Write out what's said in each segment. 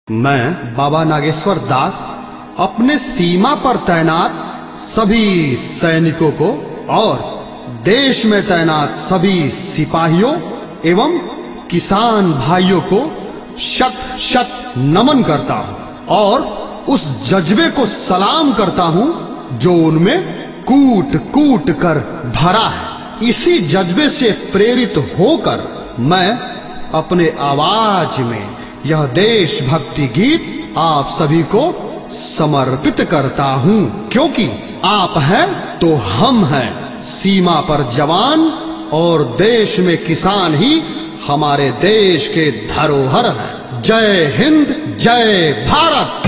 मैं बाबा नागेश्वर दास अपने सीमा पर तैनात सभी सैनिकों को और देश में तैनात सभी सिपाहियों एवं किसान भाइयों को शत शत नमन करता हूं और उस जज्बे को सलाम करता हूं जो उनमें कूट कूट कर भरा है। इसी जज्बे से प्रेरित होकर मैं अपने आवाज में यह देशभक्ति गीत आप सभी को समर्पित करता हूं, क्योंकि आप हैं तो हम हैं। सीमा पर जवान और देश में किसान ही हमारे देश के धरोहर हैं। जय हिंद, जय भारत।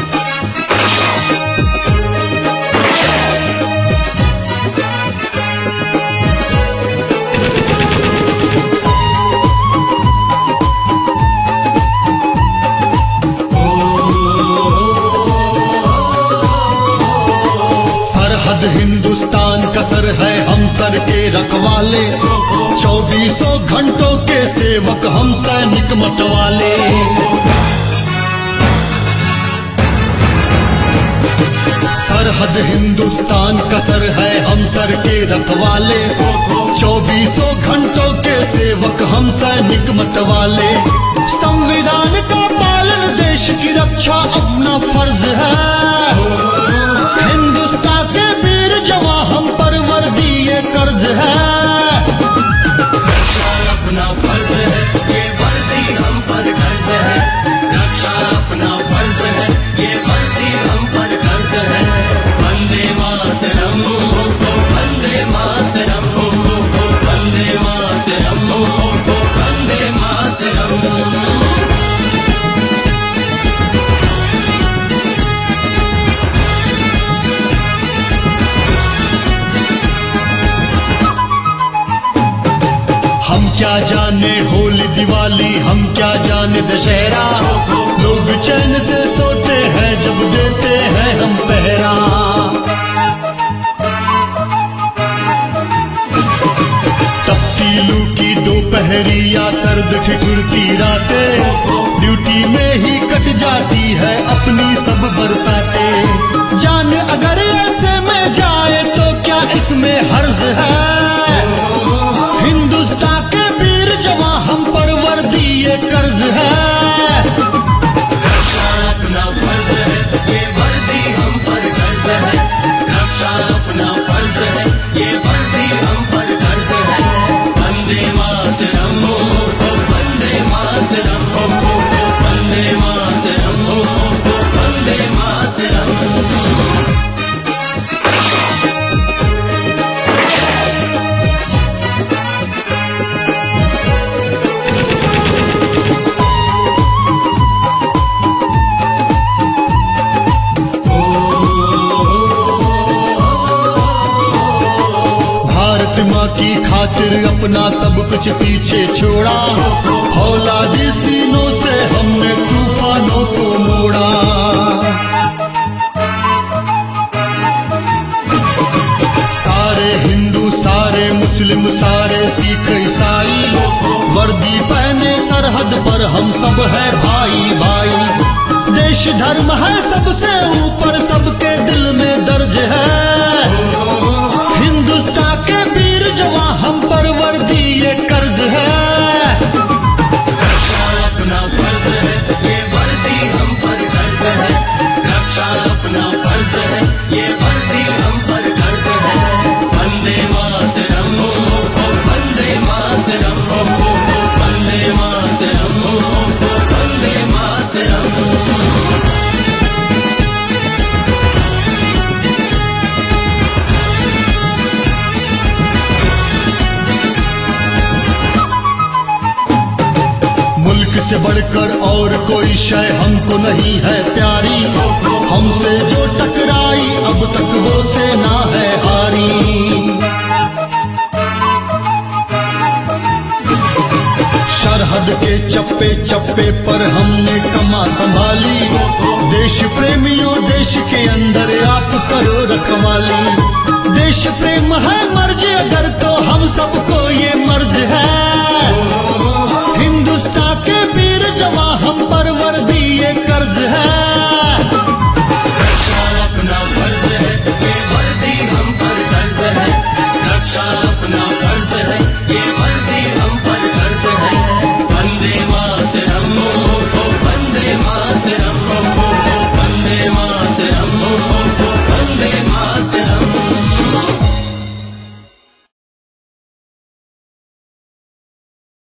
हिंदुस्तान का सर है हम सर के रखवाले, 2400 घंटों के सेवक हम सैनिक मतवाले। सरहद हिंदुस्तान का सर है हम सर के रखवाले, 2400 घंटों के सेवक हम सैनिक मतवाले। संविधान का पालन देश की रक्षा अपना फर्ज है। हिंदुस्तान के वीर जवान हम पर वर्दी ये कर्ज है। रक्षा अपना फर्ज है, ये वर्दी हम पर कर्ज है। रक्षा अपना फर्ज है, ये वर्दी हम पर कर्ज है। वंदे मातरम, वंदे मातरम, वंदे मातरम, वंदे मातरम। क्या जाने होली दिवाली, हम क्या जाने दशहरा। लोग चैन से सोते हैं जब देते हैं हम पहरा। तपती लू की दोपहरी या सर्द ठिठुरती रातें, ड्यूटी में ही कट जाती है अपनी सब बरसातें। जान अगर ऐसे में जाए तो क्या इसमें हर्ज है। हिंदुस्तान के वीर जवान हम पर वर्दी ये कर्ज है। रक्षा अपना फर्ज है, ये वर्दी हम पर कर्ज है। रक्षा अपना फर्ज है, ये वर्दी हम पर कर्ज है। वंदे मातरम, वंदे मातरम, वंदे मातरम, वंदे मातरम। की खातिर अपना सब कुछ पीछे छोड़ा, फौलादी सीनों से हमने तूफानों को मोड़ा। सारे हिंदू, सारे मुस्लिम, सारे सिख ईसाई, वर्दी पहने सरहद पर हम सब है भाई भाई। देश धर्म है सबसे ऊपर, सबके दिल में दर्ज है। हिंदुस्तान के वीर जवान हम पर वर्दी ये कर्ज है। रक्षा अपना फर्ज है, ये वर्दी हम पर कर्ज है। रक्षा अपना फर्ज है, ये वर्दी हम पर कर्ज है। वंदे मातरम, वंदे मातरम, वंदे मातरम, वंदे मातरम। से बढ़कर और कोई शय हमको नहीं है प्यारी। हमसे जो टकराई अब तक वो सेना है हारी। सरहद के चप्पे चप्पे पर हमने कमा संभाली। देश प्रेमियों देश के अंदर आप करो रखवाली। देश प्रेम है मर्जी अगर